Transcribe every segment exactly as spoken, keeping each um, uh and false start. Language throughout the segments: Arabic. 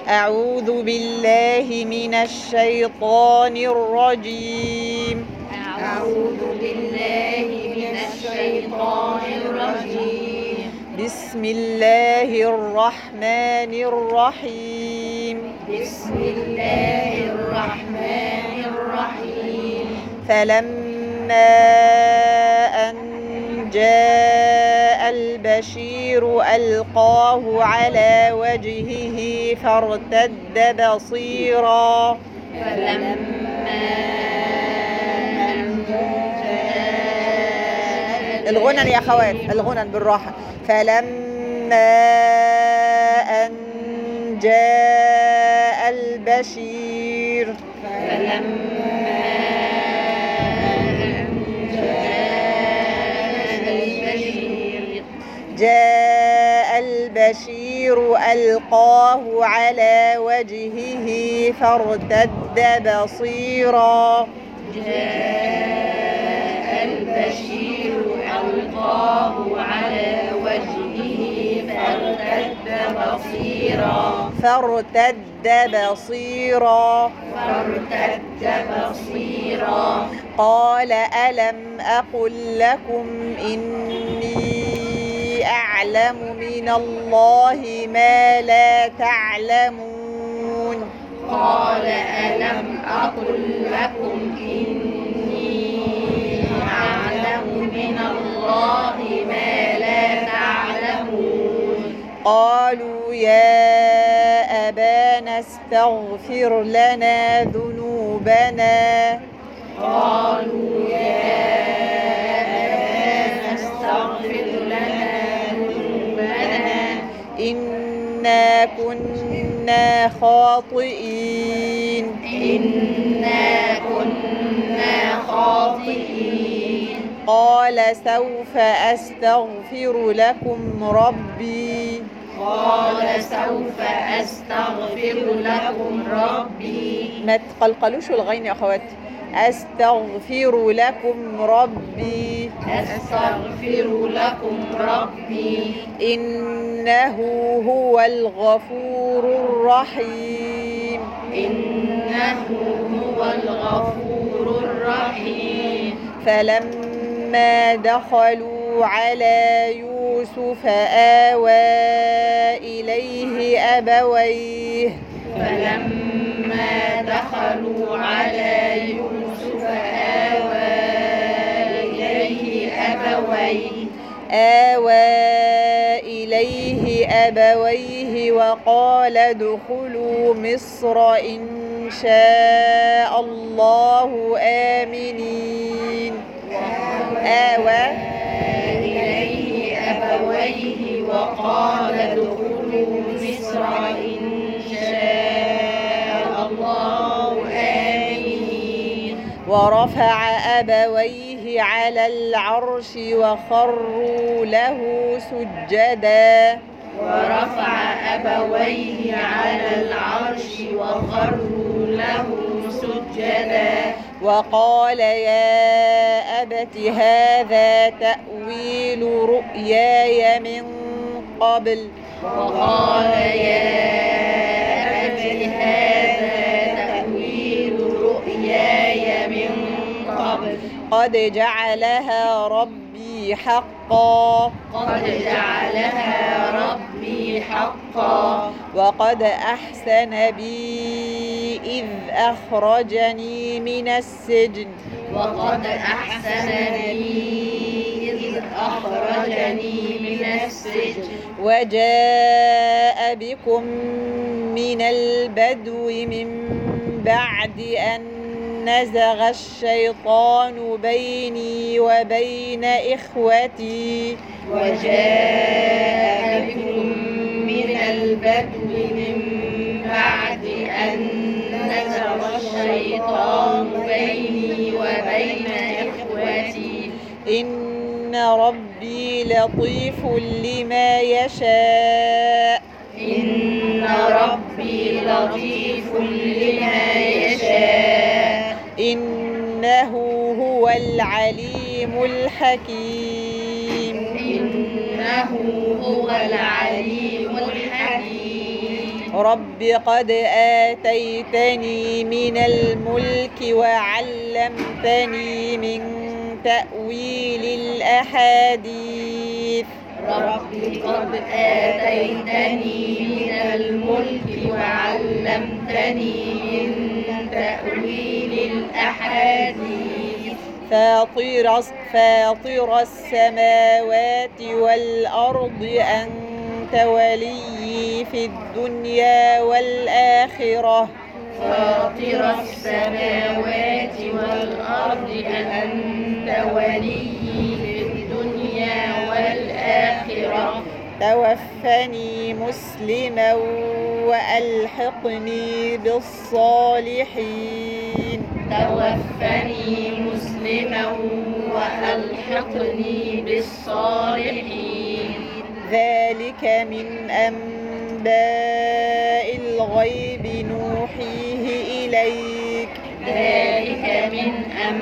أعوذ بالله من الشيطان الرجيم. أعوذ بالله من الشيطان الرجيم. بسم الله الرحمن الرحيم. بسم الله الرحمن الرحيم. فلما أن جاء البشير ألقاه على وجهه فارتد بصيرا. فلما أن جاء الغنى يا أخوات، الغنى بالراحة. فلما أن جاء البشير فلما أن جاء البشير جاء البشير ألقاه على وجهه فارتد بصيرا. جاء البشير ألقاه على وجهه فارتد بصيرا فارتد بصيرا فارتد بصيرا قال ألم أقل لكم إني أعلم من الله ما لا تعلمون. قال ألم أقل لكم إني أعلم من الله ما لا تعلمون. قالوا يا أبانا استغفر لنا ذنوبنا قالوا يا أبانا استغفر لنا ذنوبنا إنا كنا خاطئين. إنا كنا خاطئين. قال سوف أستغفر لكم ربي قال سوف أستغفر لكم ربي. ما تقلقلوش الغين يا أخواتي. أستغفر لكم ربي أستغفر لكم ربي إنه هو الغفور الرحيم. إنه هو الغفور الرحيم. فلما دخلوا على يوسف آوى إليه أبويه فلما دخلوا على يوسف آوى إليه أبويه آوى إليه أبويه وقال ادخلوا مصر إن شاء الله آمنين. آوى إليه أبويه وقال ادخلوا مصر إن شاء الله آمنين. ورفع أبويه على العرش وخروا له سجدا. ورفع أبويه على العرش وخروا له سجدا وقال يا أبت هذا تأويل رؤياي من قبل وقال يا أبت هذا تأويل رؤياي من قبل قد جعلها ربي حقا قد جعلها ربي حقا وقد أحسن بي إذ أخرجني من السجن وقد أحسن بي إذ أخرجني من السجن وجاء بكم من البدو من بعد أن نزغ الشيطان بيني وبين إخوتي وجاء بكم من البدو من بعد أن نزغ الشيطان بيني وبين إخوتي إن ربي لطيف لما يشاء إن ربي لطيف لما يشاء إنه هو العليم الحكيم إنه هو العليم الحكيم رب قد آتيتني من الملك وعلمتني من تأويل الأحاديث رب قد آتيتني من الملك وعلمتني من تأويل الأحاديث فاطر فاطر السماوات والأرض أنت ولي في الدنيا والآخرة فاطر السماوات والأرض أنت ولي في الدنيا والآخرة توفني مسلما وألحقني بالصالحين توفني مسلما وألحقني بالصالحين ذلك من أنباء الغيب نوحيه إليك ذلك من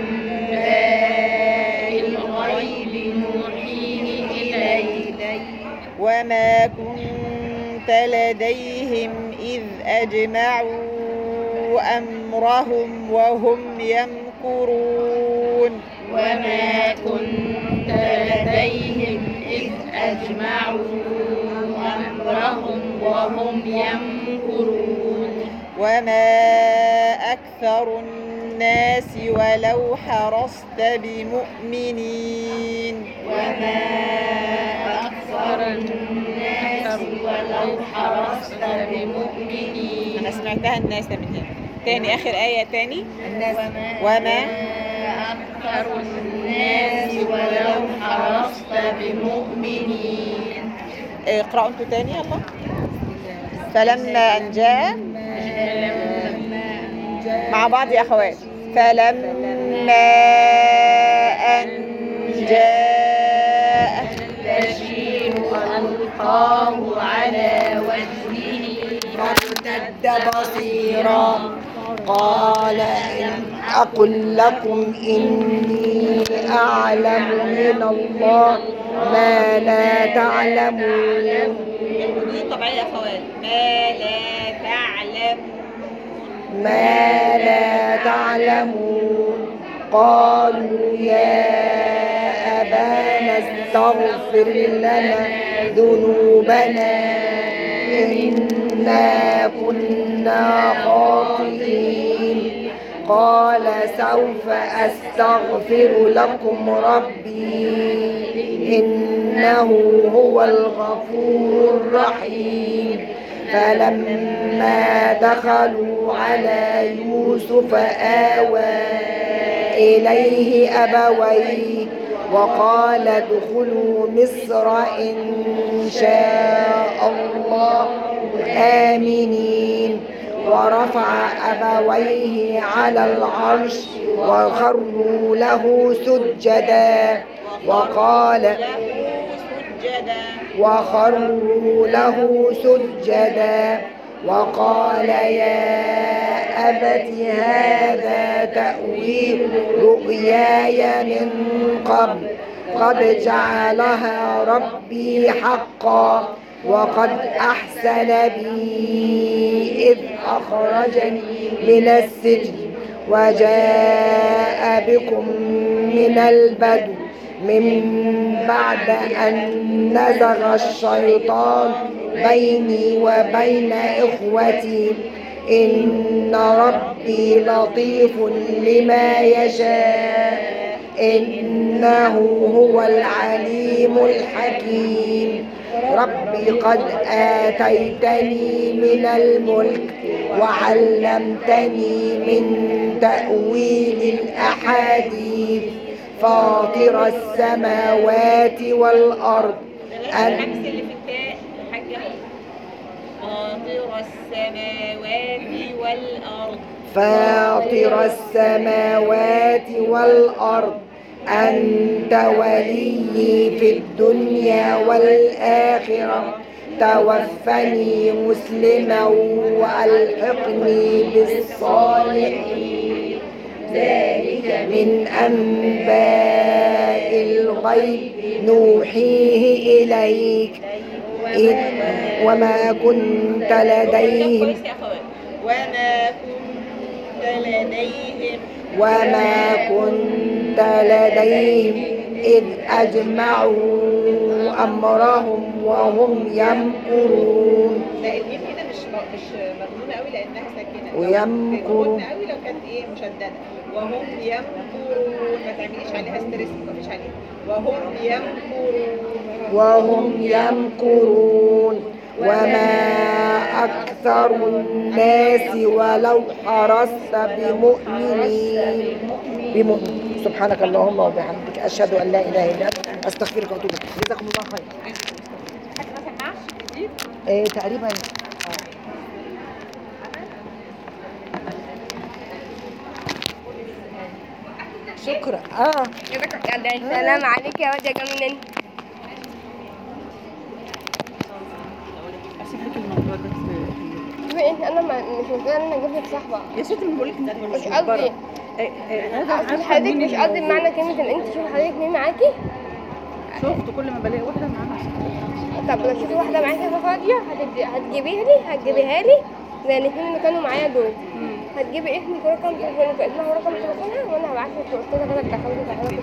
أنباء الغيب نوحيه إليك وما كنت لديهم إذ أجمعوا أمرهم وهم يمكرون وما كنت لديهم إذ أجمعوا أمرهم وهم يمكرون وما أكثر الناس ولو حرصت بمؤمنين وما أكثر الناس ولو حرصت بمؤمنين أنا سمعتها الناس من هنا تاني آخر آية تاني الناس وما أكثر الناس ولو حرصت بمؤمنين اقرأوا انتوا تاني يلا فلما أن جاء مع بعض يا أخوات فلما أن جاء البشير ألقاه على وجهه فارتد بصيرا قال إن أقل لكم إني أعلم من الله ما لا تعلمون دي طبيعية يا أخوات ما لا تعلم ما لا تعلمون قالوا يا أبانا استغفر لنا ذنوبنا إنا كنا خاطئين قال سوف أستغفر لكم ربي إنه هو الغفور الرحيم فلما دخلوا على يوسف آوى إليه أبويه وقال ادخلوا مصر إن شاء الله آمنين ورفع أبويه على العرش وخروا له سجدا وقال وخروا له سجدا وقال يا أبت هذا تأويل رؤياي من قبل قد جعلها ربي حقا وقد أحسن بي إذ أخرجني من السجن وجاء بكم من البدو من بعد أن نزغ الشيطان بيني وبين إخوتي إن ربي لطيف لما يشاء إنه هو العليم الحكيم ربي قد آتيتني من الملك وعلمتني من تأويل الأحاديث فاطر السماوات والأرض الحمس اللي في التاء حاجة فاطر السماوات والأرض فاطر السماوات والأرض أنت ولي في الدنيا والآخرة توفني مسلما وألحقني بالصالحين ذلك من أنباء الغيب نوحيه إليك إذ وما كنت لديهم وما كنت لديهم وما كنت لديهم إذ أجمعوا أمرهم وهم يمكرون. لا الميم هنا مش مش مضمونه قوي لانها ساكنه. ويمكروا. مضمونه قوي لو كانت ايه مشدده. وهم يمكرون ما تعمليش عليها ستريس ما تقفيش عليها. وهم يمكرون وهم يمكرون وما أكثر الناس ولو حرصت بمؤمنين بمؤمن. سبحانك اللهم وبحمدك أشهد أن لا إله إلا أنت أستغفرك وأتوب إليك. جزاكم الله خير. إيه تقريبا. شكرا. اه السلام عليك يا وجه جميل. في انا ما مش مقدره ان انا اجيب لك صاحبه يا ستي بقول لك انت مش قصدي. اصل حضرتك مش قصدي بمعنى كلمه ان انت شوفي حضرتك مين معاكي. شفت كل ما بلاقي واحده معاها. طب لو شوفي واحده معاكي فاضيه هتدي هتجيبيها لي هتجيبيها لي زي الاثنين اللي كانوا معايا دول. هتجيبي اسمك ورقم تليفونك اسمها ورقم تليفونها وانا هبعت لك قلت لها كده دخلت دخلت.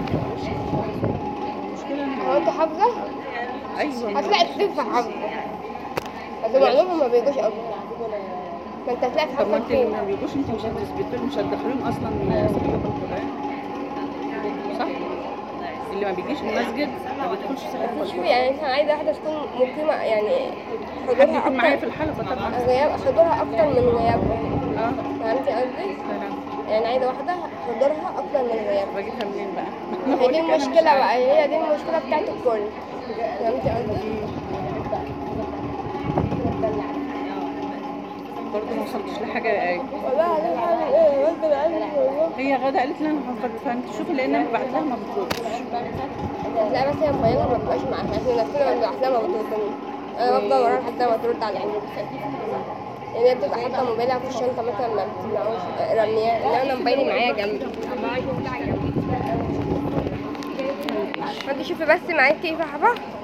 هو انت حافظه؟ ايوه هتلاقي كتير في حافظه بس معلومه ما بيجوش قوي. ما انت هتلاقي في طب ما حافظه انت كتير. ما بيجوش انت مش هتثبتوا مش هتدخليهم اصلا صحيفه القران صح؟ اللي ما بيجيش المسجد ما بيدخلش صحيفه شوفي القران. يعني انا عايزه واحده تكون مقيمه يعني حد حضورها يكون معايا في اكتر الحلقه طبعا. غياب حضورها اكتر من غيابها. اه فهمتي قصدي؟ فاهم. يعني عايزه واحده حضورها اكتر من غيابها. بجيبها منين بقى؟ هي دي المشكله بقى هي دي المشكله بتاعت الكل. فهمتي قصدي؟ برضه ما وصلتش لحاجه يا ايه. والله انا هعمل ايه غصب عني والله. هي غدا قالت لي انا هفكر فانت شوفي لان انا بعت لها ما بتردش. لا بس هي موبايلها ما بيبقاش معاها احنا نفسنا ما بنبعت لها ما بتردش. انا بفضل وراها لحد ما ترد على العين. يعني هي بتبقى حاطه موبايلها في الشنطه مثلا ما بتسمعوش رمياه ان انا موبايلي معايا جنبي. انت شوفي بس معاكي ايه صاحبه